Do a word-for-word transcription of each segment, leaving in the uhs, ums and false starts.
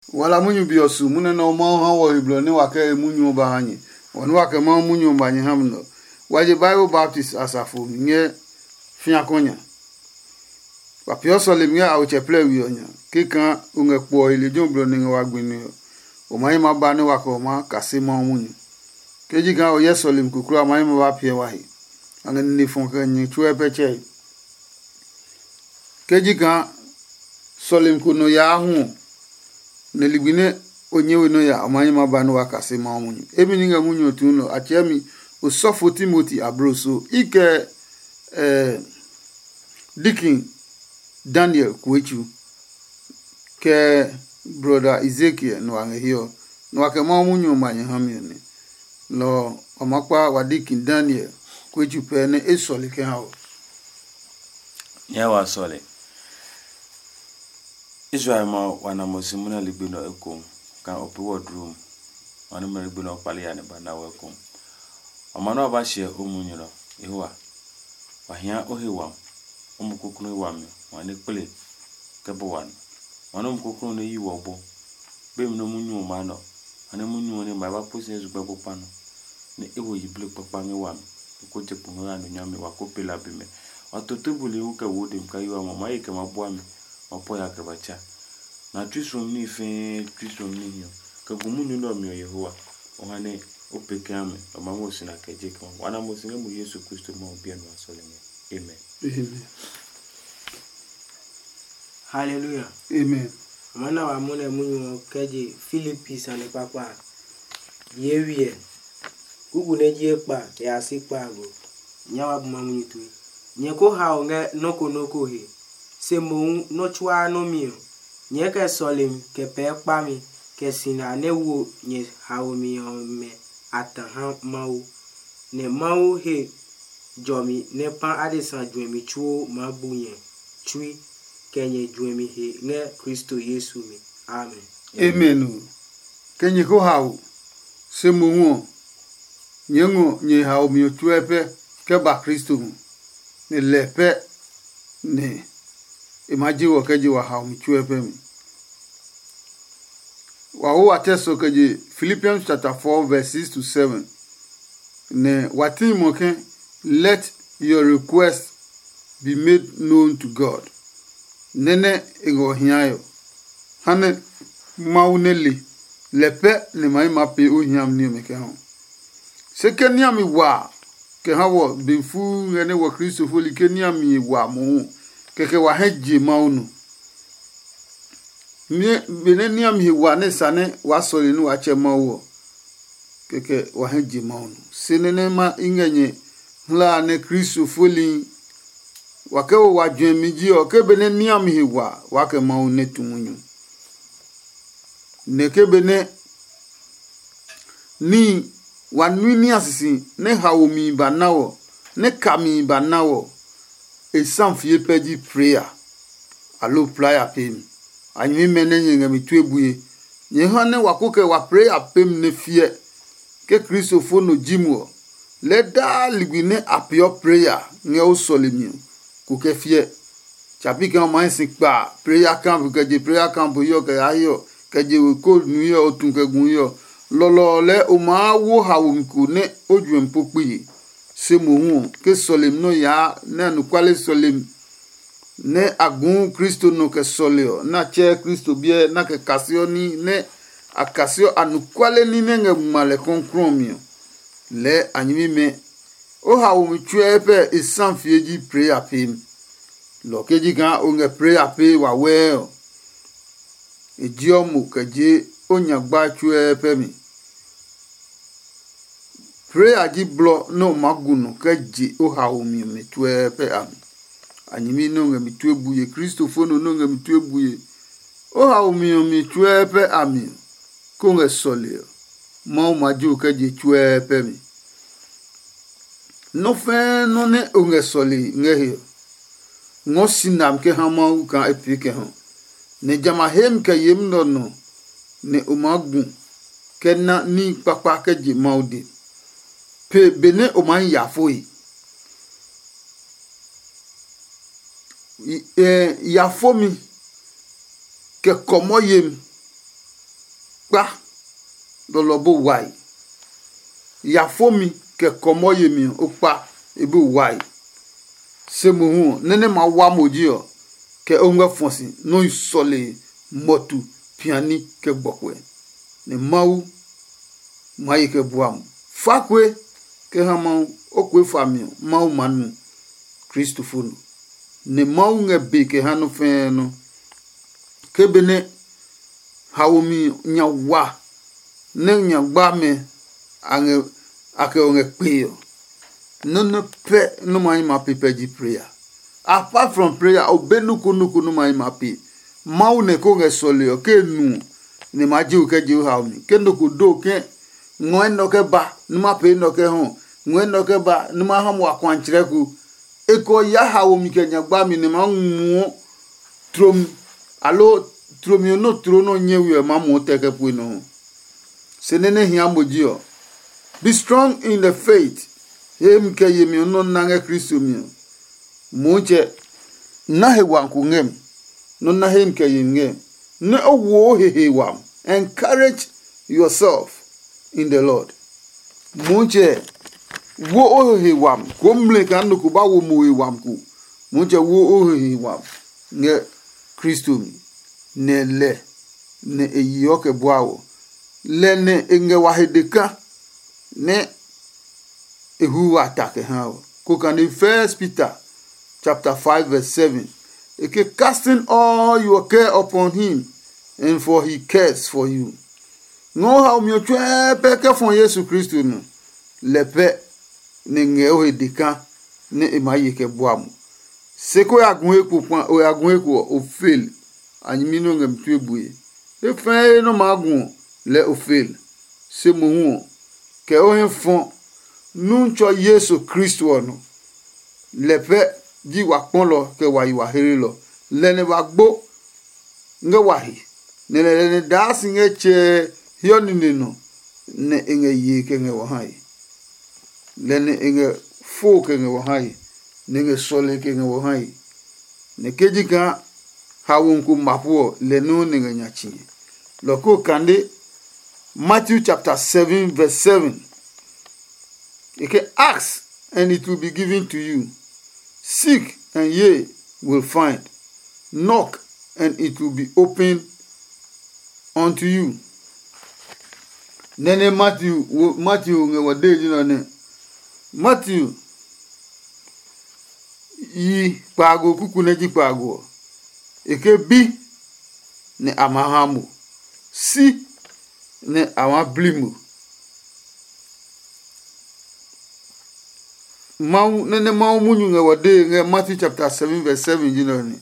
wala munyu biosu mune no ma ha wo iblo ni wa ke munyu ba hanyi wonu wa ke ma munyu ba nyi hamno waje Bible Baptist asafo nye fia konya wa pioso le mia au cheple wi onya kika unge po ile jomblo ni wa gbini o mai ma ba ni wa ko ma kase ma munyu keji ga o yeso lim kukura mai ma ba pie wa hi anga ni fon ka nyi chwe peche keji ga solim kuno ya hu ne ligbine onyewe no ya amanye mabanu wakase ma munyu ebi ninga munyu otuno achemi osofo Timothy abroso ike eh Dikin Daniel Kwechu ke brother Ezekiel no ange hiyo no akema munyu manye hamione lo omakwa wa Dikin Daniel Kwechu pe ne esole ke hawo ya wa sole Israel ma wana mosimuna libino ekom kan opi wardroom wana me libino pali ya ne bana wekom amano abashie omunyiro ehwa wahia ohewa omukukunu wame wana pele kebo wan wana omukukunu ne yiwo bo bem no munyu mano wana munyu ne ma ba posi ezugbe popano ne ewo yible papa me wame ko te punga no nyame wakopela bime watotubuli uka wode mkayiwa mama yake mabwame opo ya kebacha na twisom ni fe twisom ni hiyo kagumunyu ndo mi Yehova ohane opekame amamo sina keje kwa wana mosine mu Yesu Kristo mo bia no asoleme amen amen hallelujah amen mana wa mune munyu keje Philippines ane papa yewie gugu neje pa ya sikpa go nyawa bu mamunyu tu nyeko ha nge noko noko he se mo no chwa no mi nyeke solim ke pe pa mi ke sina ne wo nye ha o mi o me atahan mawo ne mawo he jomi ne pan adesan juemi chuo mabunye chui kenye juemi he nge Kristo Yesu mi amen amen kenye ko ha se mo wo nyengo nye ha o mi otuepe ke ba Kristo mu ne lepe ne imaji wo keji wa ha mi chuepe mi wa ho ateso keji Philippians chapter four verse six to seven ne wati mo ke let your request be made known to God nene ego hiayo hane mauneli lepe ne mai mape o hiam ni me ke ho sekenia mi wa ke hawo befu ngene wa Kristo foli kenia mi wa mo keke wa heje maunu mi benenia mi wa ne sane wa sori nu wa chemawo keke wa heje maunu senene ma ingenye hla ne Kristo foli wa ke wa dwemi ji o ke benenia mi wa wa ke maunu ne tumunyu ne ke bene ni wanwini asisi ne hawomi banawo ne kami banawo esanfie pedi prayer alo prayer pem anyi menenye ngami tuebuye nye hane wakoke wa prayer pem ne fie ke Kristo no jimu le da ligwine apio prayer nge o solimi ku ke fie chapi ke ma nsin pa prayer camp ke je prayer camp yo ke ayo ke je ko nu yo otun ke gun yo lolo le o ma wo hawumku ne ojuem popi se mo hu ke solim no ya na nu kwale solim ne agun Kristo no ke solio na che Kristo bie na ke kasioni ne akasio anu kwale ni ne nge male konkromio le anyimi me o hawumi chuepe isanfieji prayer pim lo keji kan o nge prayer pe wa we ejiomu keje onyagba chuepe mi prayer ji blo no magunu keji o haomi me tuepe am anyimi no ngami tuebuye Kristo no no ngami tuebuye o haomi me tuepe ami ko nge solio ma maju keji tuepe mi no fe no ne o nge soli nge he ngo sinam ke hama ka epike ho ne jama hem ke yem no no ne o magun kenna ni papa keji maudi pe bene o man yafoi eh yafomi ke komo yem pa do lobo wai ya fomi ke komo yemi o pa ebi wai se mo hu nene ma wa moji o ke onwe fonsi no isole motu piani ke gbokwe ne mau mai ke buam fakwe ke hama okwe fami mau manu Christopher ne mau nge be ke hanu fe no ke bene hawomi nya wa ne nya gba me ange ake onge peyo no no pe no mai ma pepeji prayer apart from prayer obenu kunu kunu mai ma pe mau ne ko nge sole o ke nu ne ma ji o ke ji ha mi ke no ko do ke ngoen no ke ba no ma pe no ke ho ngoen no ke ba no ma ha mo akwankyere ku eko ya hawomi ke nya gba mi ne ma mu trom alo tromi no trono nyewe ma mo te ke pu no se nene hia moji o be strong in the faith hem ke yemi no nange Kristo mi moje na he wanku ngem no na hem ke yenge ne owo hehe wam encourage yourself in the Lord moje wo ohe wam komle kan no ku ba wo mo wam ku moje wo ohe wam nge Kristo mi ne le ne eyoke boawo le ne enge wahedeka ne ehu attack hawo ko kan in First Peter chapter five verse seven eke casting all your care upon him and for he cares for you no how mi otwe peke fon Yesu Kristo no lepe ne nge ohedeka ne emaye ke boamu seko yagun eku pon o yagun eku o fail anyimi no ngem tuebuye e fa no magun le o fail se mo hu ke o hen fon nun cho Yesu Kristo no lepe ji wa pon lo ke wa yi wa here lo le ne ba gbo nge wa hi ne le ne da si nge che hio ni ni no ne nge yi ke nge wa hai le ne nge fo ke nge wa hai ne nge sole ke nge wa hai ne keji ka hawunku mapuo le no ne nge nyachi loko kande Matthew chapter seven verse seven. You can ask and it will be given to you. Seek and ye will find. Knock and it will be opened unto you. Nene Matthew Matthew ngewade you know Matthew yi pago kukuneji pago. Eke bi ne amahamu. Si ne awa blimu mau nene mau munyu nge wade nge Matthew chapter seven verse seven you know ni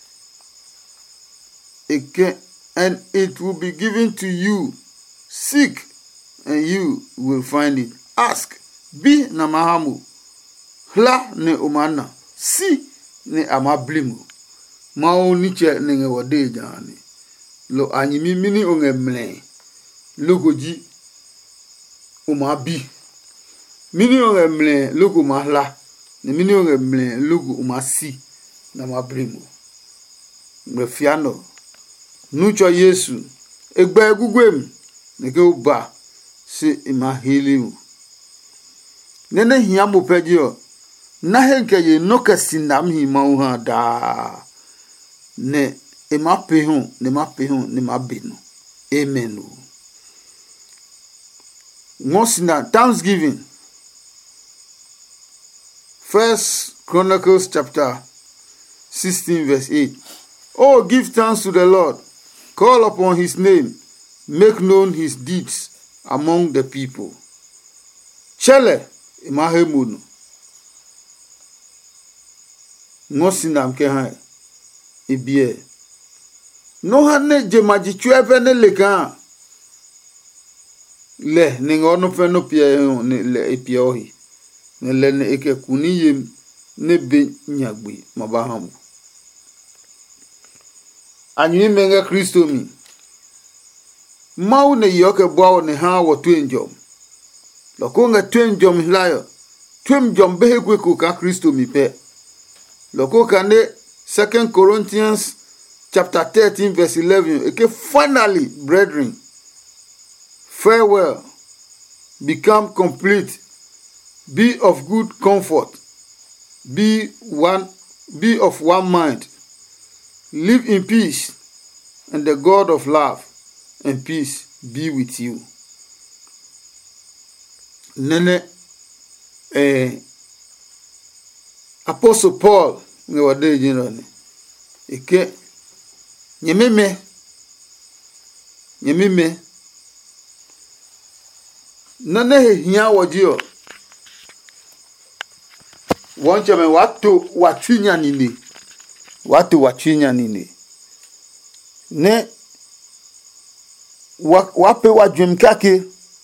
eke and it will be given to you. Seek and you will find it. Ask bi na mahamu hla ne umana si ne ama blimu mau niche ne nge wade jani lo anyimi mini onge mle logoji uma bi mini onge mle logo mahla ne mini onge mle logo uma si na mabrimu mrefiano nucho Yesu egba egugwem ne ke oba si imahilimu nene hiamu pejio na henke ye noka sinam hi mauha da ne emapehu ne mapehu ne mabinu amen. Once in that Thanksgiving, First Chronicles chapter sixteen verse eight. Oh, give thanks to the Lord, call upon his name, make known his deeds among the people. Chele imahemunu. Once in that mkeha ibie. No hane jemaji chuepe ne leka. Le ningo no fe no pie ne le epie ohi ne le ne eke kuni yem ne be nyagbe mabahamu anyi menga Kristo mi mau ne yoke bwa ne ha wo twenjom lo ko nga twenjom hilayo twenjom be kwe ko ka Kristo mi pe lo ko kande Second Corinthians chapter thirteen verse eleven eke finally brethren farewell, become complete, be of good comfort, be one, be of one mind, live in peace, and the God of love and peace be with you. Nene eh, Apostle Paul ne wade jinone ike nyememe nyememe nane hia wajio wonche me watu watwinya nini watu watwinya nini ne wape wadwem kake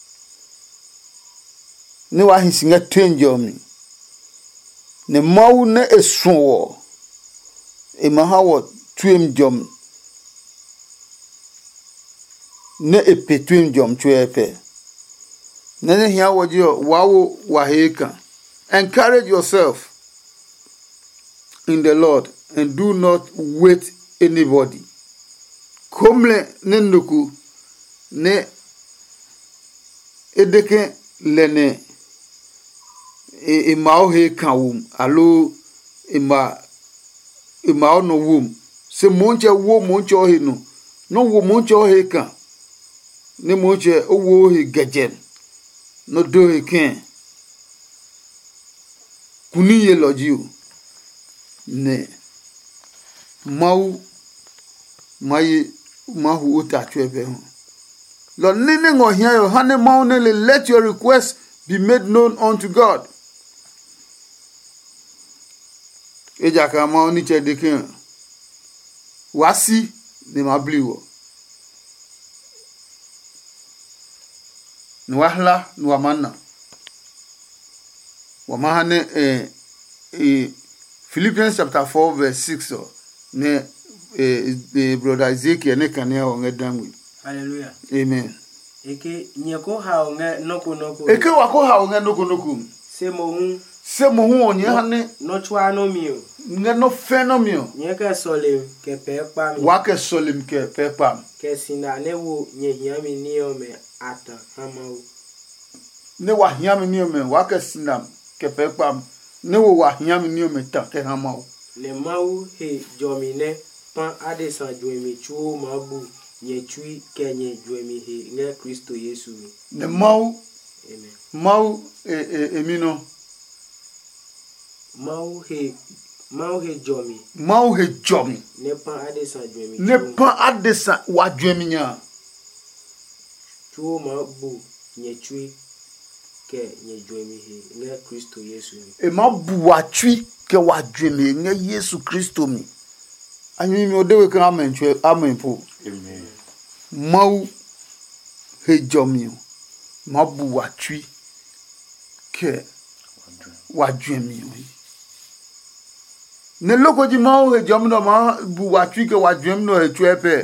ne wahinsinga twenjomi ne mawu ne esuwo e mahawo twem jom ne epetwem jom twepe nene hia wajio wawo waheka. Encourage yourself in the Lord and do not wait anybody. Komle nenduku ne edeke lene e mao he kawum alo e ma e mao no wum se monche wo monche o he no no wo monche o he kan ne monche o wo he gajen no do he ken kuniye lojiu ne mau mai mahu uta twebe ho lo nene ngo hia yo hane mau ne let your request be made known unto God. Eja ka mau ni chedeke wasi ne mabliwo nwahla nwamana wamahane eh, eh, Philippians chapter four verse six oh, ne eh, eh, brother Ezekiel ne kane o ngedamwi. Hallelujah. Amen. Eke nyeko ha onge noko noko. Eke wako ha onge noko noko. Se mo hu. Se mo hu onye hane. No chwa no mio. Nge no fe no mio. Nyeka solim ke pepa mi. Wake solim ke pepa. Ke sina ne wo nye hiami niyo me ata hamau. Ne wa hiami niyo me wake sina ke pepa. Ne wo wa hiami niyo me ta ke hamau. Ne mau he jomine pan adesan jwemi chuo mabu. Nye chui kenye jwemi he nge Kristo Yesu. Ne mau. Amen. Mau e e emino. Mau he mau he jomi. Mau he jomi. Ne pan adesan jwemi. Ne pan adesan wa jwemi nya. Chuo mabu nye chui ke nye jwemi he nge Kristo Yesu. E mabu wa chui ke wa jwemi nge Yesu Kristo mi. Anyi mi odewe kan amen chwe amen po. Amen. Mau he jomi. Mabu wa chui ke wa jwemi. Ne loko ji mau he jomi no ma bu wa chui ke wa jwemi no he chwepe.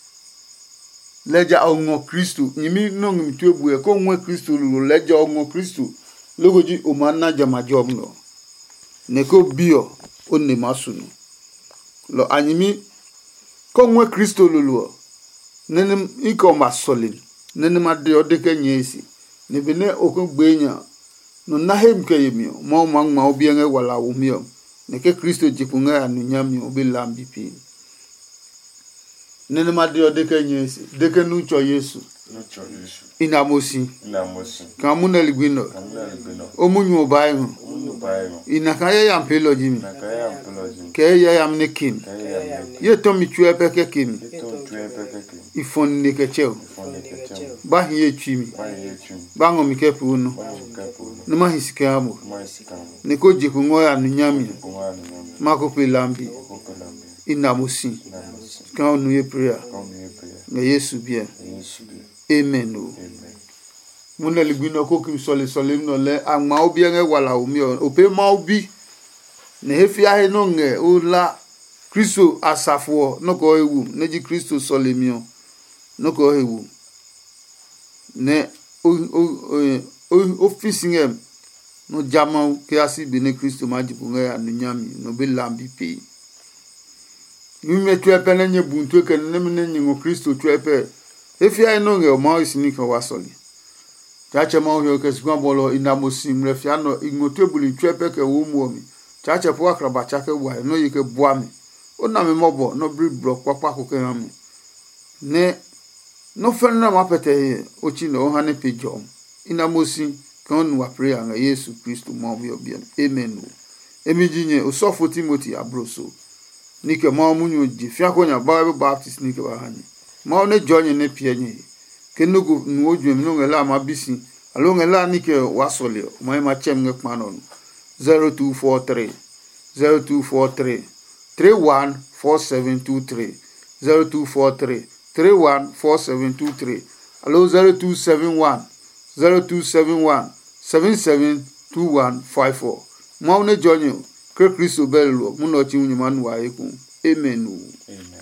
Leja ongo Kristo nyimi no ngimtu ebu e ko nwe Kristo lu leja ongo Kristo loko ji o manna jama job no ne ko bio o ne masunu lo anyimi ko nwe Kristo lulu nenem iko masolin nenem ade odeke nyesi ne bene okun gbenya no nahem kayemi mo mangma obi en wala wumio ne ke Kristo jikunga anunyami obi lambi pi nene madio deke nyesi deke nucho Yesu nucho Yesu inamosi inamosi kamuna ligwino kamuna ligwino omunyu obayo omunyu obayo inakaya ya mpelo jimi nakaya ya mpelo jimi ke ya ya mnekim kaya ya mnekim ye to mi chwe peke kim ye to chwe peke kim ifon ne kecheo ifon ne kecheo ba hiye chimi ba hiye chimi bango mikepu uno bango mikepu uno ne mahisike amo ne mahisike amo ne ko jikungo ya nunyami jikungo ya nunyami makope lambi makope lambi inamosi inamosi quand nous y prions quand nous y prions mais Yesu bien Yesu bien amen o amen muna ligwino ko kim sole sole no le agma obi en wala omi o pe ma obi ne hefi ahe no nge o la Kristo asafo no ko ewu ne ji Kristo sole mi o no ko ewu ne o o o ofisi ngem no jama ke asi bi ne Kristo ma ji bunga anunyami no be lambi pe yime twepe na nye buntu ke ne me ne ngo Kristo twepe efi ahe no nge o ma isini ka wasole chache ma ohio ke sikwa bolo inamosim refiano ingotebuli trepe ke wo mu mi chache po akraba chake wa no yike boa mi ona me mobo no bri bro papa ko ke mi ne no fenna ma pete ochi no ha ne pejom inamosim kan wa prayer nga Yesu Kristo mo bi obi amen emi jinye osofo Timothy abroso nike ma munyo ji fia ko nya Bible Baptist nike ba hani ma ne jonye ne pienye kenugo nuoju mi no ngela ma bisi alo ngela nike wasole ma ma chem nge kpanon zero two four three zero two four three three one four seven two three zero two four three three one four seven two three alo zero two seven one zero two seven one seven seven two one five four ma ne jonye ke Kristo belo mu no chi nyuma nu wa eku amen. Amen.